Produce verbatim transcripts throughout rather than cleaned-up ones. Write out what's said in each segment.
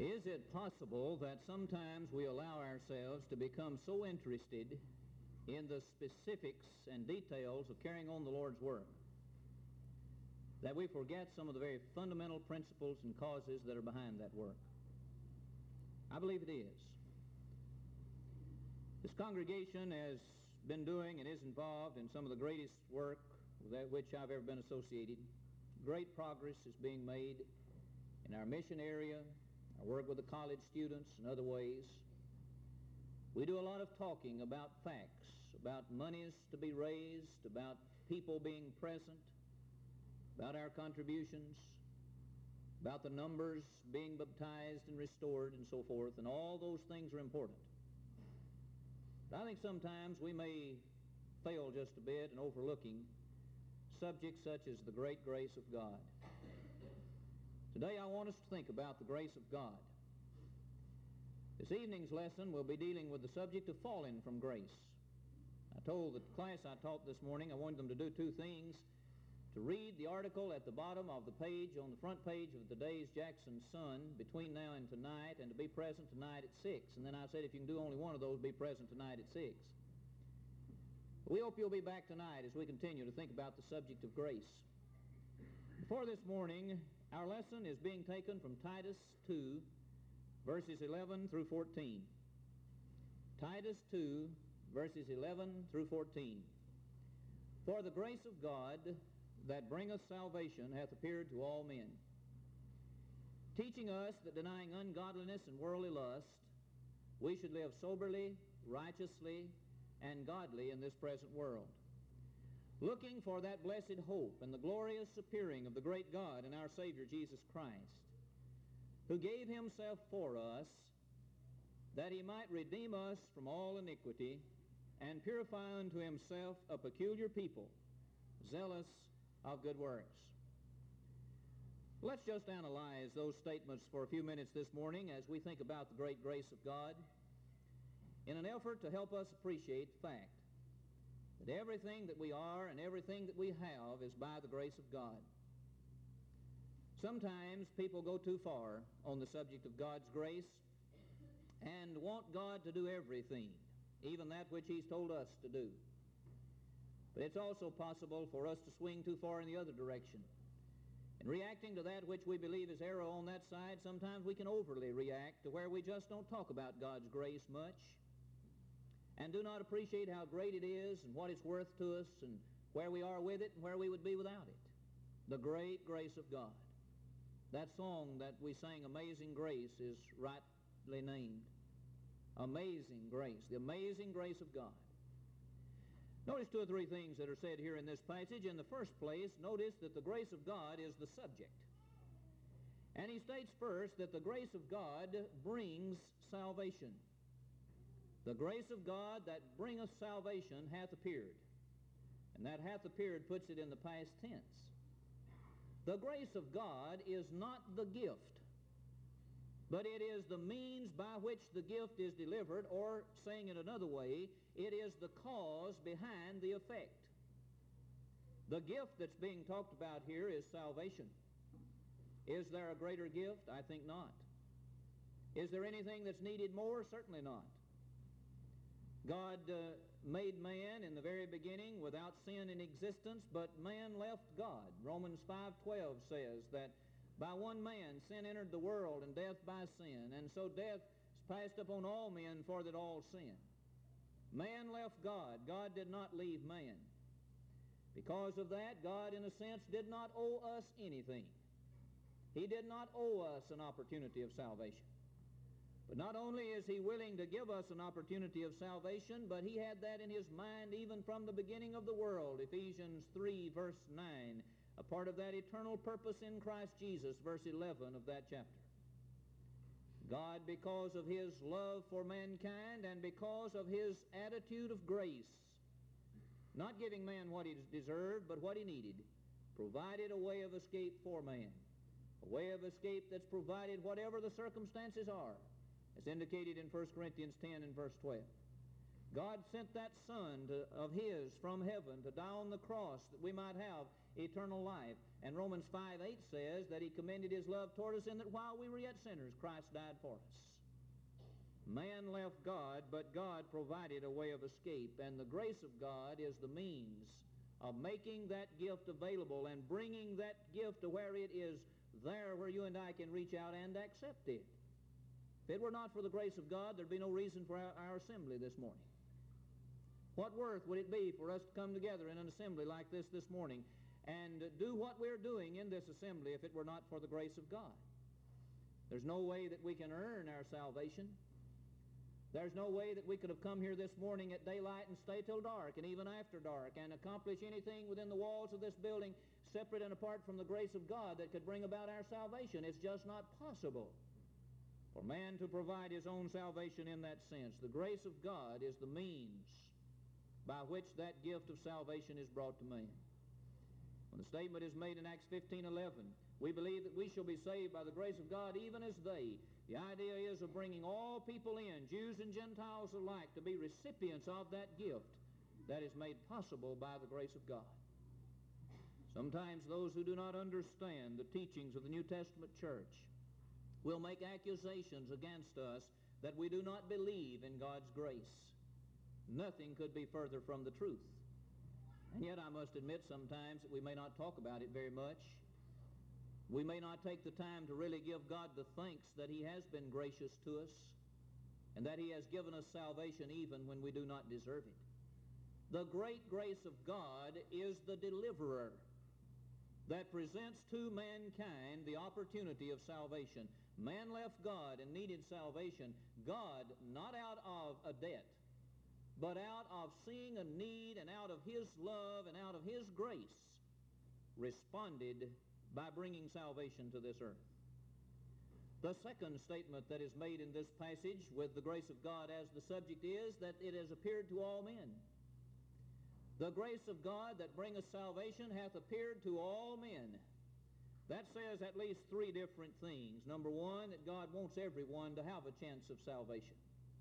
Is it possible that sometimes we allow ourselves to become so interested in the specifics and details of carrying on the Lord's work that we forget some of the very fundamental principles and causes that are behind that work? I believe it is. This congregation has been doing and is involved in some of the greatest work with which I've ever been associated. Great progress is being made in our mission area, our work with the college students and other ways. We do a lot of talking about facts, about monies to be raised, about people being present, about our contributions, about the numbers being baptized and restored and so forth, and all those things are important. But I think sometimes we may fail just a bit in overlooking subjects such as the great grace of God. Today I want us to think about the grace of God. This evening's lesson will be dealing with the subject of falling from grace. I told the class I taught this morning I wanted them to do two things: to read the article at the bottom of the page on the front page of today's Jackson Sun between now and tonight, and to be present tonight at six. And then I said if you can do only one of those, be present tonight at six. We hope you'll be back tonight as we continue to think about the subject of grace. For this morning, our lesson is being taken from Titus two, verses eleven through fourteen. Titus two, verses eleven through fourteen. For the grace of God that bringeth salvation hath appeared to all men, teaching us that denying ungodliness and worldly lust, we should live soberly, righteously, and godly in this present world, looking for that blessed hope and the glorious appearing of the great God and our Savior Jesus Christ, who gave himself for us, that he might redeem us from all iniquity, and purify unto himself a peculiar people, zealous of good works. Let's just analyze those statements for a few minutes this morning as we think about the great grace of God, in an effort to help us appreciate the fact that everything that we are and everything that we have is by the grace of God. Sometimes people go too far on the subject of God's grace and want God to do everything, even that which he's told us to do. But it's also possible for us to swing too far in the other direction. In reacting to that which we believe is error on that side, sometimes we can overly react to where we just don't talk about God's grace much and do not appreciate how great it is and what it's worth to us and where we are with it and where we would be without it. The great grace of God. That song that we sang, Amazing Grace, is rightly named. Amazing Grace, the amazing grace of God. Notice two or three things that are said here in this passage. In the first place, notice that the grace of God is the subject. And he states first that the grace of God brings salvation. The grace of God that bringeth salvation hath appeared. And that hath appeared puts it in the past tense. The grace of God is not the gift, but it is the means by which the gift is delivered, or saying it another way, it is the cause behind the effect. The gift that's being talked about here is salvation. Is there a greater gift? I think not. Is there anything that's needed more? Certainly not. God uh, made man in the very beginning without sin in existence, but man left God. Romans five twelve says that by one man sin entered the world, and death by sin, and so death is passed upon all men, for that all sin. Man left God. God did not leave man. Because of that, God, in a sense, did not owe us anything. He did not owe us an opportunity of salvation. But not only is he willing to give us an opportunity of salvation, but he had that in his mind even from the beginning of the world. Ephesians three, verse nine, a part of that eternal purpose in Christ Jesus, verse eleven of that chapter. God, because of his love for mankind and because of his attitude of grace, not giving man what he deserved, but what he needed, provided a way of escape for man. A way of escape that's provided whatever the circumstances are, as indicated in First Corinthians ten and verse twelve. God sent that Son to, of His from heaven to die on the cross that we might have eternal life. And Romans five eight says that He commended His love toward us in that while we were yet sinners, Christ died for us. Man left God, but God provided a way of escape. And the grace of God is the means of making that gift available and bringing that gift to where it is there where you and I can reach out and accept it. If it were not for the grace of God, there'd be no reason for our, our assembly this morning. What worth would it be for us to come together in an assembly like this this morning and do what we're doing in this assembly if it were not for the grace of God? There's no way that we can earn our salvation. There's no way that we could have come here this morning at daylight and stay till dark and even after dark and accomplish anything within the walls of this building separate and apart from the grace of God that could bring about our salvation. It's just not possible for man to provide his own salvation in that sense. The grace of God is the means by which that gift of salvation is brought to man. When the statement is made in Acts fifteen eleven, we believe that we shall be saved by the grace of God even as they. The idea is of bringing all people in, Jews and Gentiles alike, to be recipients of that gift that is made possible by the grace of God. Sometimes those who do not understand the teachings of the New Testament church will make accusations against us that we do not believe in God's grace. Nothing could be further from the truth. And yet I must admit sometimes that we may not talk about it very much. We may not take the time to really give God the thanks that He has been gracious to us and that He has given us salvation even when we do not deserve it. The great grace of God is the deliverer that presents to mankind the opportunity of salvation. Man left God and needed salvation. God, not out of a debt, but out of seeing a need and out of His love and out of His grace, responded by bringing salvation to this earth. The second statement that is made in this passage with the grace of God as the subject is that it has appeared to all men. The grace of God that bringeth salvation hath appeared to all men. That says at least three different things. Number one, that God wants everyone to have a chance of salvation.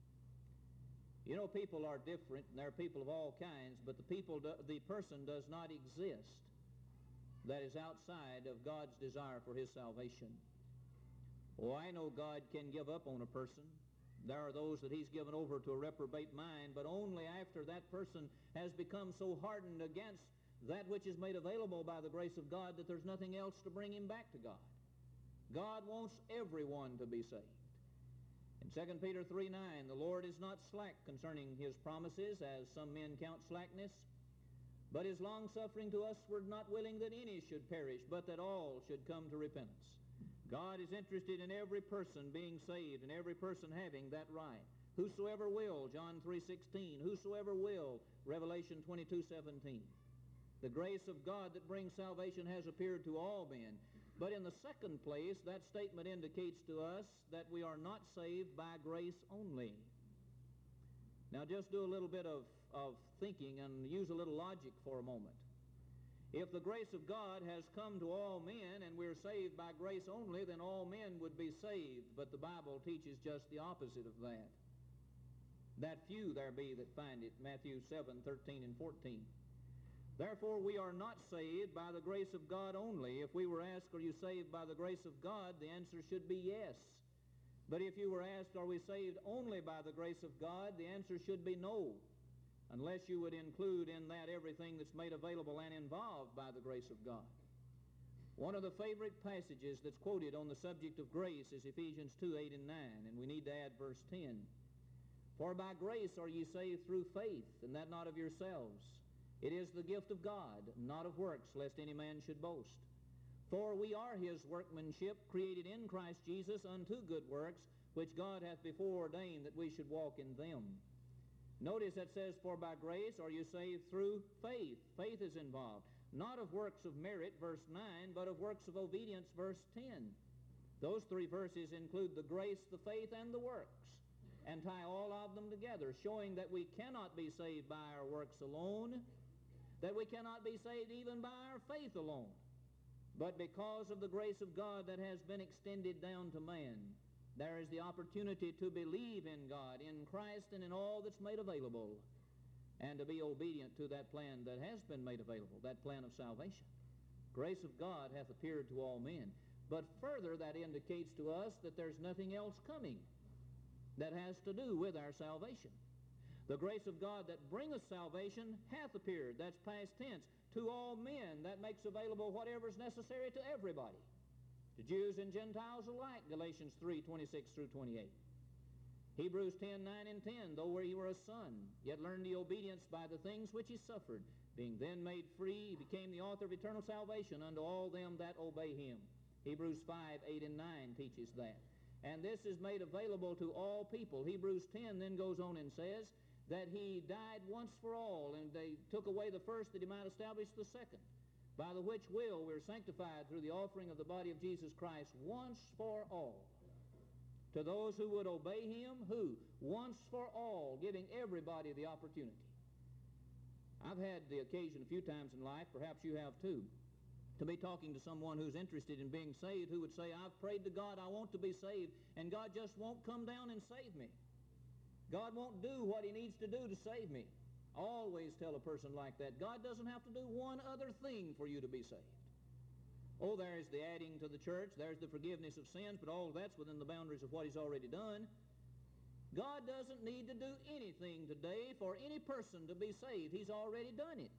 You know, people are different, and there are people of all kinds, but the people, do, the person does not exist that is outside of God's desire for his salvation. Oh, I know God can give up on a person. There are those that He's given over to a reprobate mind, but only after that person has become so hardened against that which is made available by the grace of God that there's nothing else to bring him back to God. God wants everyone to be saved. In Second Peter three nine, the Lord is not slack concerning His promises, as some men count slackness, but is long-suffering to usward, not willing that any should perish, but that all should come to repentance. God is interested in every person being saved and every person having that right. Whosoever will, John three sixteen, whosoever will, Revelation twenty-two seventeen. The grace of God that brings salvation has appeared to all men. But in the second place, that statement indicates to us that we are not saved by grace only. Now just do a little bit of, of thinking and use a little logic for a moment. If the grace of God has come to all men and we're saved by grace only, then all men would be saved. But the Bible teaches just the opposite of that. That few there be that find it, Matthew seven thirteen and fourteen. Therefore we are not saved by the grace of God only. If we were asked, are you saved by the grace of God? The answer should be yes. But if you were asked, are we saved only by the grace of God? The answer should be no, unless you would include in that everything that's made available and involved by the grace of God. One of the favorite passages that's quoted on the subject of grace is Ephesians two eight and nine, and we need to add verse ten. For by grace are ye saved through faith, and that not of yourselves. It is the gift of God, not of works, lest any man should boast. For we are His workmanship, created in Christ Jesus unto good works, which God hath before ordained that we should walk in them. Notice that says, for by grace are you saved through faith. Faith is involved. Not of works of merit, verse nine, but of works of obedience, verse ten. Those three verses include the grace, the faith, and the works, and tie all of them together, showing that we cannot be saved by our works alone, that we cannot be saved even by our faith alone, but because of the grace of God that has been extended down to man, There is the opportunity to believe in God, in Christ, and in all that's made available, and to be obedient to that plan that has been made available, that plan of salvation. Grace of God hath appeared to all men. But further, that indicates to us that there's nothing else coming that has to do with our salvation. The grace of God that bringeth salvation hath appeared. That's past tense. To all men, that makes available whatever is necessary to everybody. To Jews and Gentiles alike, Galatians three, twenty-six through twenty-eight. Hebrews ten, nine and ten, though he were a son, yet learned the obedience by the things which he suffered. Being then made free, he became the author of eternal salvation unto all them that obey him. Hebrews five, eight and nine teaches that. And this is made available to all people. Hebrews ten then goes on and says that he died once for all, and they took away the first that he might establish the second, by the which will we're sanctified through the offering of the body of Jesus Christ once for all. To those who would obey him, who? Once for all, giving everybody the opportunity. I've had the occasion a few times in life, perhaps you have too, to be talking to someone who's interested in being saved, who would say, I've prayed to God, I want to be saved, and God just won't come down and save me. God won't do what he needs to do to save me. Always tell a person like that, God doesn't have to do one other thing for you to be saved. Oh, there's the adding to the church, there's the forgiveness of sins, but all that's within the boundaries of what he's already done. God doesn't need to do anything today for any person to be saved. He's already done it.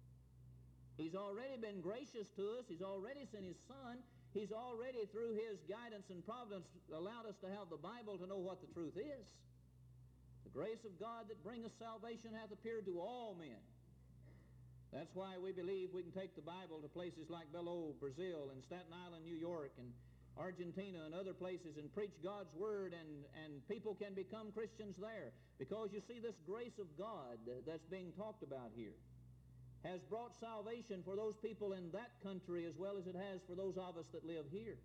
He's already been gracious to us. He's already sent his Son. He's already, through his guidance and providence, allowed us to have the Bible to know what the truth is. The grace of God that bringeth salvation hath appeared to all men. That's why we believe we can take the Bible to places like Belo, Brazil, and Staten Island, New York, and Argentina and other places and preach God's Word, and, and people can become Christians there. Because you see, this grace of God that's being talked about here has brought salvation for those people in that country as well as it has for those of us that live here.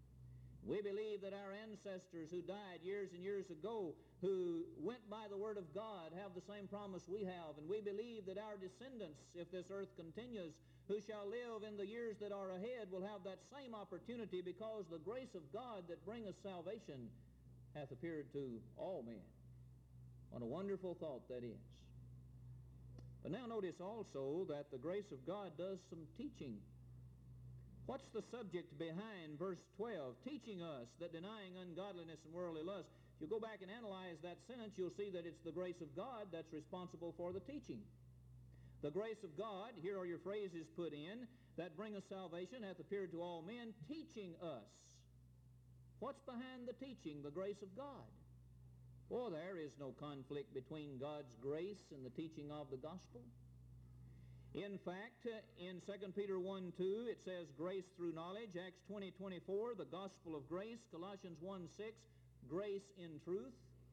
We believe that our ancestors who died years and years ago, who went by the Word of God, have the same promise we have. And we believe that our descendants, if this earth continues, who shall live in the years that are ahead, will have that same opportunity, because the grace of God that bringeth salvation hath appeared to all men. What a wonderful thought that is. But now notice also that the grace of God does some teaching. What's the subject behind verse twelve? Teaching us that denying ungodliness and worldly lust. If you go back and analyze that sentence, you'll see that it's the grace of God that's responsible for the teaching. The grace of God, here are your phrases put in, that bringeth salvation hath appeared to all men, teaching us. What's behind the teaching? The grace of God. Oh, there is no conflict between God's grace and the teaching of the gospel. In fact, in Second Peter one two, it says grace through knowledge. Acts twenty twenty-four, the gospel of grace. Colossians one six, grace in truth.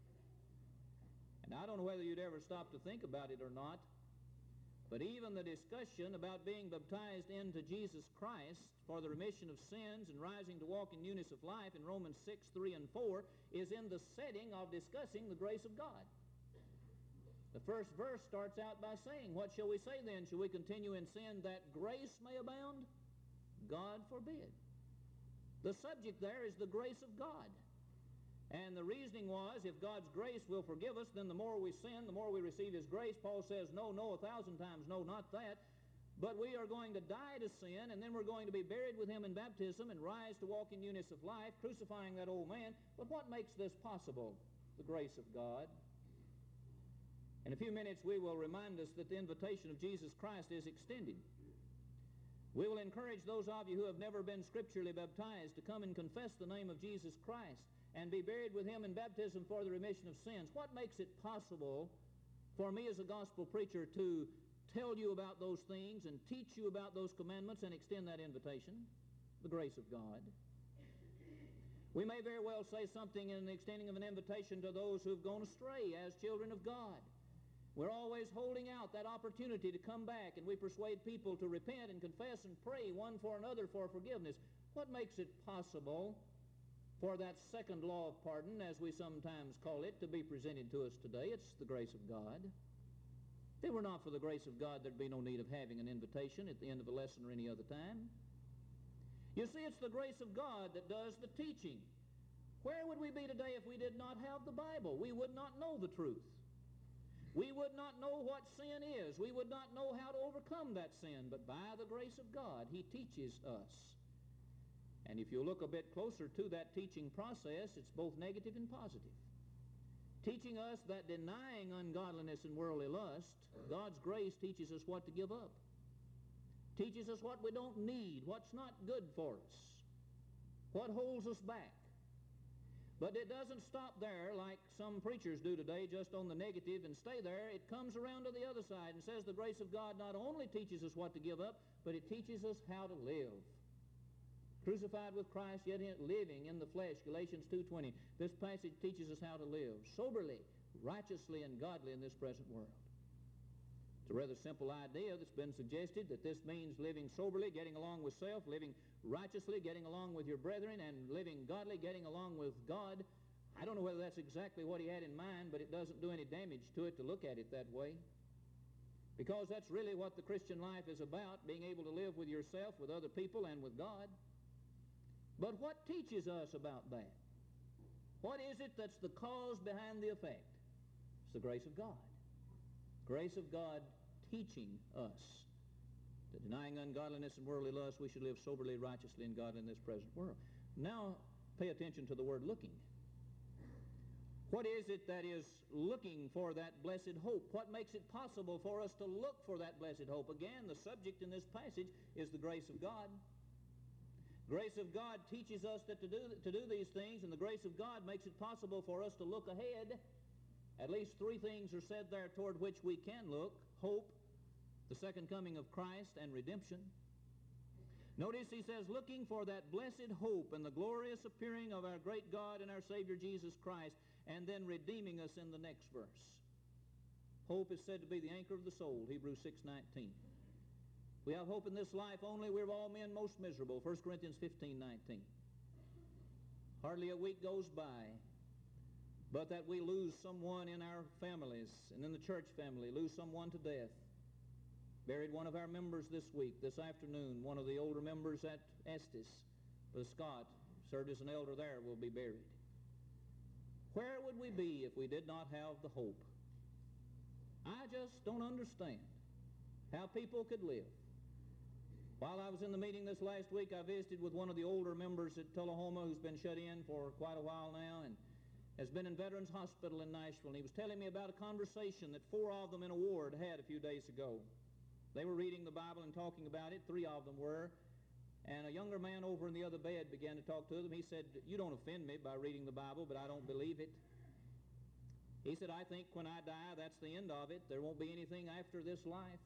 And I don't know whether you'd ever stop to think about it or not, but even the discussion about being baptized into Jesus Christ for the remission of sins and rising to walk in newness of life in Romans six, three and four is in the setting of discussing the grace of God. The first verse starts out by saying, what shall we say then? Shall we continue in sin that grace may abound? God forbid. The subject there is the grace of God. And the reasoning was, if God's grace will forgive us, then the more we sin, the more we receive his grace. Paul says, no, no, a thousand times, no, not that. But we are going to die to sin, and then we're going to be buried with him in baptism and rise to walk in newness of life, crucifying that old man. But what makes this possible? The grace of God. In a few minutes, we will remind us that the invitation of Jesus Christ is extended. We will encourage those of you who have never been scripturally baptized to come and confess the name of Jesus Christ and be buried with him in baptism for the remission of sins. What makes it possible for me as a gospel preacher to tell you about those things and teach you about those commandments and extend that invitation? The grace of God. We may very well say something in the extending of an invitation to those who have gone astray as children of God. We're always holding out that opportunity to come back, and we persuade people to repent and confess and pray one for another for forgiveness. What makes it possible for that second law of pardon, as we sometimes call it, to be presented to us today? It's the grace of God. If it were not for the grace of God, there'd be no need of having an invitation at the end of a lesson or any other time. You see, it's the grace of God that does the teaching. Where would we be today if we did not have the Bible? We would not know the truth. We would not know what sin is. We would not know how to overcome that sin. But by the grace of God, He teaches us. And if you look a bit closer to that teaching process, it's both negative and positive. Teaching us that denying ungodliness and worldly lust, God's grace teaches us what to give up. Teaches us what we don't need, what's not good for us, what holds us back. But it doesn't stop there like some preachers do today, just on the negative and stay there. It comes around to the other side and says the grace of God not only teaches us what to give up, but it teaches us how to live. Crucified with Christ, yet living in the flesh, Galatians two twenty. This passage teaches us how to live soberly, righteously, and godly in this present world. It's a rather simple idea that's been suggested, that this means living soberly, getting along with self, living righteously, getting along with your brethren, and living godly, getting along with God. I don't know whether that's exactly what he had in mind, but it doesn't do any damage to it to look at it that way. Because that's really what the Christian life is about, being able to live with yourself, with other people, and with God. But what teaches us about that? What is it that's the cause behind the effect? It's the grace of God. Grace of God teaching us that denying ungodliness and worldly lust, we should live soberly, righteously, and godly in this present world. Now, pay attention to the word looking. What is it that is looking for that blessed hope? What makes it possible for us to look for that blessed hope? Again, the subject in this passage is the grace of God. Grace of God teaches us that to do, to do these things, and the grace of God makes it possible for us to look ahead. At least three things are said there toward which we can look: hope, the second coming of Christ, and redemption. Notice he says, looking for that blessed hope and the glorious appearing of our great God and our Savior Jesus Christ, and then redeeming us in the next verse. Hope is said to be the anchor of the soul, Hebrews six nineteen. We have hope in this life only, we're of all men most miserable, First Corinthians fifteen nineteen. Hardly a week goes by but that we lose someone in our families and in the church family, lose someone to death. Buried one of our members this week, this afternoon. One of the older members at Estes, Brother Scott, served as an elder there, will be buried. Where would we be if we did not have the hope? I just don't understand how people could live. While I was in the meeting this last week, I visited with one of the older members at Tullahoma who's been shut in for quite a while now, and has been in Veterans Hospital in Nashville, and he was telling me about a conversation that four of them in a ward had a few days ago. They were reading the Bible and talking about it, three of them were, and a younger man over in the other bed began to talk to them. He said, "You don't offend me by reading the Bible, but I don't believe it." He said, "I think when I die, that's the end of it. There won't be anything after this life."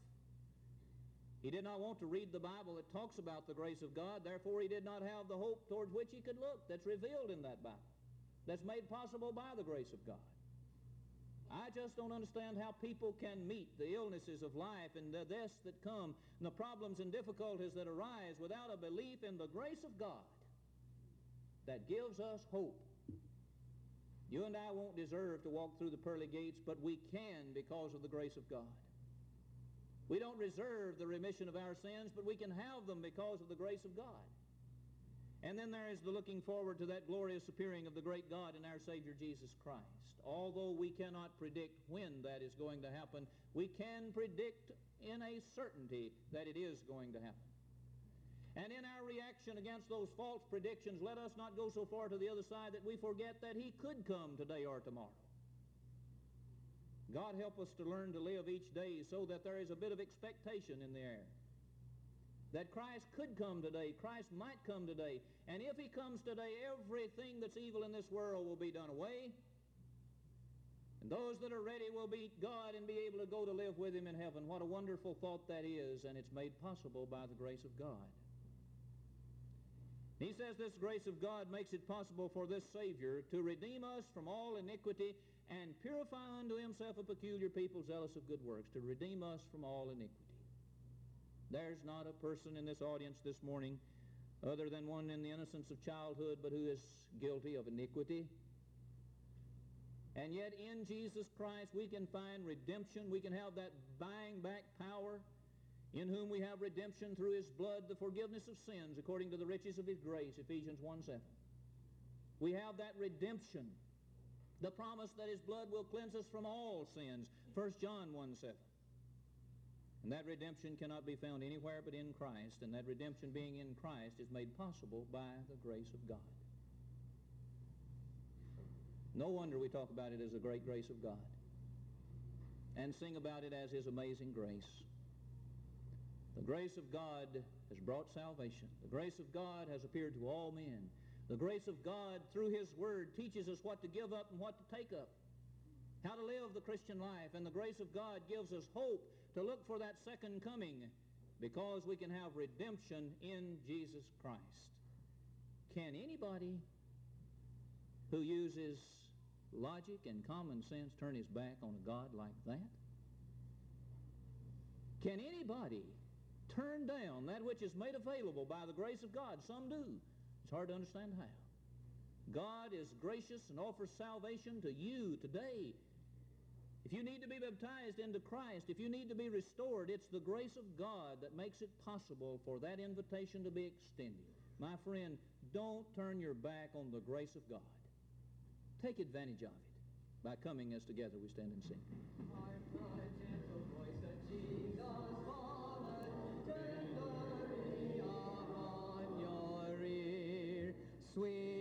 He did not want to read the Bible that talks about the grace of God, therefore he did not have the hope towards which he could look that's revealed in that Bible, that's made possible by the grace of God. I just don't understand how people can meet the illnesses of life and the deaths that come and the problems and difficulties that arise without a belief in the grace of God that gives us hope. You and I won't deserve to walk through the pearly gates, but we can because of the grace of God. We don't reserve the remission of our sins, but we can have them because of the grace of God. And then there is the looking forward to that glorious appearing of the great God and our Savior Jesus Christ. Although we cannot predict when that is going to happen, we can predict in a certainty that it is going to happen. And in our reaction against those false predictions, let us not go so far to the other side that we forget that he could come today or tomorrow. God help us to learn to live each day so that there is a bit of expectation in the air. That Christ could come today, Christ might come today, and if he comes today, everything that's evil in this world will be done away, and those that are ready will meet God and be able to go to live with him in heaven. What a wonderful thought that is, and it's made possible by the grace of God. He says this grace of God makes it possible for this Savior to redeem us from all iniquity and purify unto himself a peculiar people zealous of good works, to redeem us from all iniquity. There's not a person in this audience this morning other than one in the innocence of childhood, but who is guilty of iniquity. And yet in Jesus Christ we can find redemption. We can have that buying back power, in whom we have redemption through his blood, the forgiveness of sins according to the riches of his grace, Ephesians one seven. We have that redemption, the promise that His blood will cleanse us from all sins, First John one seven. And that redemption cannot be found anywhere but in Christ, and that redemption being in Christ is made possible by the grace of God. No wonder we talk about it as the great grace of God and sing about it as His amazing grace. The grace of God has brought salvation. The grace of God has appeared to all men. The grace of God through His Word teaches us what to give up and what to take up, how to live the Christian life. And the grace of God gives us hope to look for that second coming, because we can have redemption in Jesus Christ. Can anybody who uses logic and common sense turn his back on a God like that? Can anybody turn down that which is made available by the grace of God? Some do. It's hard to understand how. God is gracious and offers salvation to you today. If you need to be baptized into Christ, if you need to be restored, it's the grace of God that makes it possible for that invitation to be extended. My friend, don't turn your back on the grace of God. Take advantage of it by coming as together we stand and sing. Hark the gentle voice of Jesus fallen, tenderly upon your ear, sweet.